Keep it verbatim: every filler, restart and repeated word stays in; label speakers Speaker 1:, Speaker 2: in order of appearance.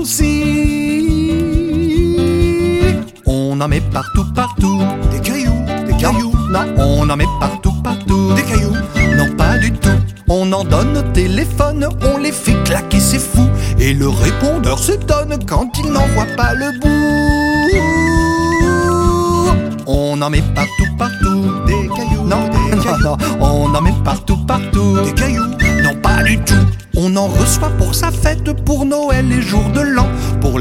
Speaker 1: souci. On en met partout, partout.
Speaker 2: Des cailloux, des cailloux.
Speaker 1: Non, on en met partout, partout.
Speaker 2: Des cailloux.
Speaker 1: Non, pas du tout. On en donne au téléphone, on les fait claquer, c'est fou. Et le répondeur s'étonne quand il n'en voit pas le bout. On en met partout, partout.
Speaker 2: Des cailloux.
Speaker 1: Non,
Speaker 2: des
Speaker 1: non,
Speaker 2: cailloux.
Speaker 1: non, on en met partout, partout.
Speaker 2: Des cailloux.
Speaker 1: Non, pas du tout. On en reçoit pour sa fête, pour Noël et jour de l'an. Pour